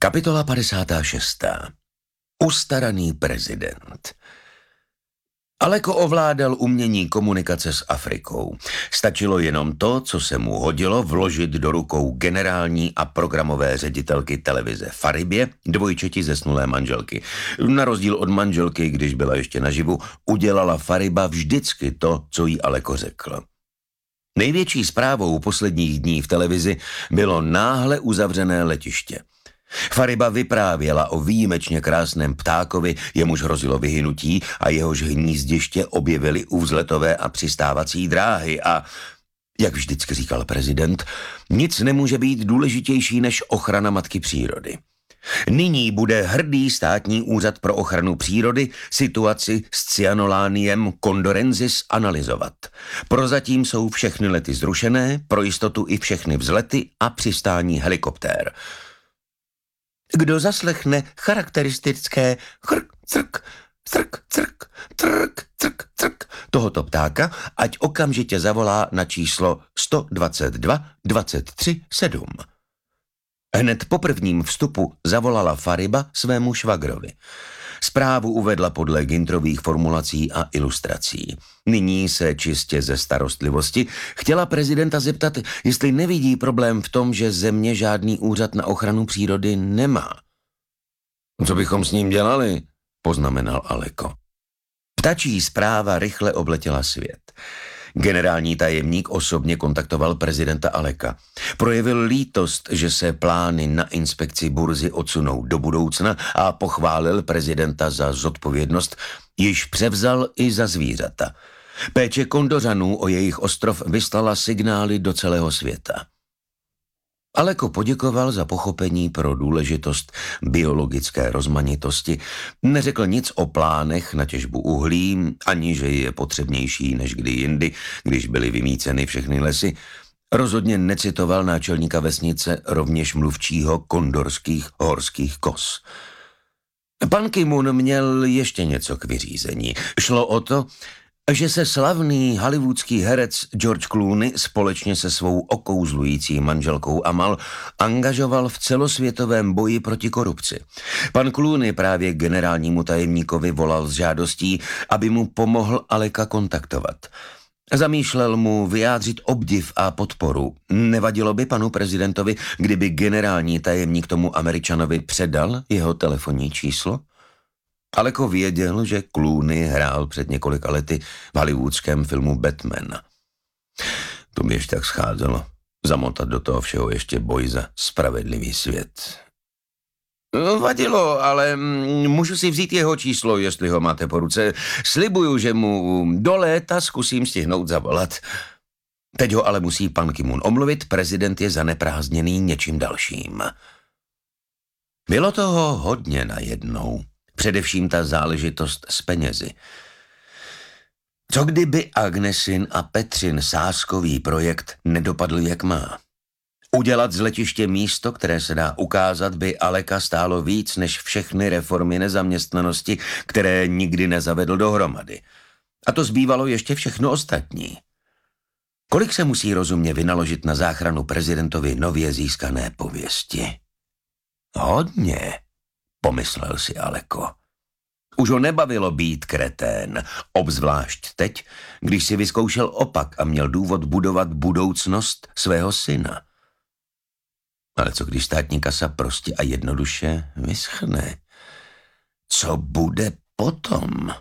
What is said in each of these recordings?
Kapitola 56. Ustaraný prezident. Aleko ovládal umění komunikace s Afrikou. Stačilo jenom to, co se mu hodilo, vložit do rukou generální a programové ředitelky televize Faribě, dvojčeti zesnulé manželky. Na rozdíl od manželky, když byla ještě naživu, udělala Fariba vždycky to, co jí Aleko řekl. Největší zprávou posledních dní v televizi bylo náhle uzavřené letiště. Fariba vyprávěla o výjimečně krásném ptákovi, jemuž hrozilo vyhynutí a jehož hnízdiště objevili u vzletové a přistávací dráhy a, jak vždycky říkal prezident, nic nemůže být důležitější než ochrana matky přírody. Nyní bude hrdý státní úřad pro ochranu přírody situaci s cyanolániem condorensis analyzovat. Prozatím jsou všechny lety zrušené, pro jistotu i všechny vzlety a přistání helikoptér. Kdo zaslechne charakteristické chrk, crk, crk, crk, trk, crk, crk tohoto ptáka, ať okamžitě zavolá na číslo 122 23 7. Hned po prvním vstupu zavolala Fariba svému švagrovi. Zprávu uvedla podle Gintrových formulací a ilustrací. Nyní se čistě ze starostlivosti chtěla prezidenta zeptat, jestli nevidí problém v tom, že země žádný úřad na ochranu přírody nemá. Co bychom s ním dělali? Poznamenal Aleko. Ptačí zpráva rychle obletěla svět. Generální tajemník osobně kontaktoval prezidenta Aleka. Projevil lítost, že se plány na inspekci burzy odsunou do budoucna a pochválil prezidenta za zodpovědnost, již převzal i za zvířata. Péče Kondořanů o jejich ostrov vyslala signály do celého světa. Aleko poděkoval za pochopení pro důležitost biologické rozmanitosti, neřekl nic o plánech na těžbu uhlí, ani že je potřebnější než kdy jindy, když byly vymýceny všechny lesy. Rozhodně necitoval náčelníka vesnice, rovněž mluvčího kondorských horských kos. Pan Ki-moon měl ještě něco k vyřízení. Šlo o to, že se slavný hollywoodský herec George Clooney společně se svou okouzlující manželkou Amal angažoval v celosvětovém boji proti korupci. Pan Clooney právě generálnímu tajemníkovi volal s žádostí, aby mu pomohl Aleka kontaktovat. Zamýšlel mu vyjádřit obdiv a podporu. Nevadilo by panu prezidentovi, kdyby generální tajemník tomu Američanovi předal jeho telefonní číslo? Aleko věděl, že Clooney hrál před několika lety v hollywoodském filmu Batman. To by ještě tak scházelo. Zamotat do toho všeho ještě boj za spravedlivý svět. Vadilo, ale můžu si vzít jeho číslo, jestli ho máte po ruce. Slibuju, že mu do léta zkusím stihnout zavolat. Teď ho ale musí pan Ki-moon omluvit, prezident je zaneprázdněný něčím dalším. Bylo toho hodně najednou. Především ta záležitost s penězi. Co kdyby Agnesin a Petřin sázkový projekt nedopadl jak má? Udělat z letiště místo, které se dá ukázat, by Aleka stálo víc než všechny reformy nezaměstnanosti, které nikdy nezavedl dohromady. A to zbývalo ještě všechno ostatní. Kolik se musí rozumně vynaložit na záchranu prezidentovi nově získané pověsti? Hodně, pomyslel si Aleko. Už ho nebavilo být kretén, obzvlášť teď, když si vyzkoušel opak a měl důvod budovat budoucnost svého syna. Ale co když státní kasa prostě a jednoduše vyschne? Co bude potom?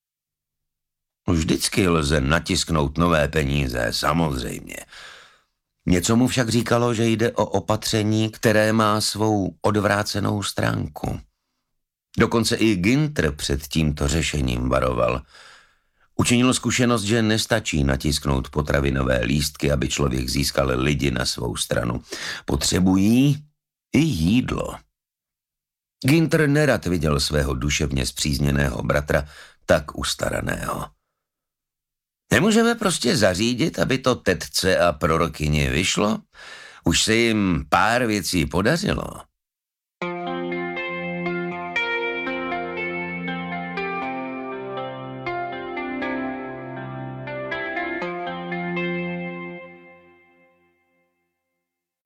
Vždycky lze natisknout nové peníze, samozřejmě. Něco mu však říkalo, že jde o opatření, které má svou odvrácenou stránku. Dokonce i Gintr před tímto řešením varoval. Učinil zkušenost, že nestačí natisknout potravinové lístky, aby člověk získal lidi na svou stranu. Potřebují i jídlo. Gintr nerad viděl svého duševně spřízněného bratra tak ustaraného. Nemůžeme prostě zařídit, aby to tetce a prorokyni vyšlo? Už se jim pár věcí podařilo.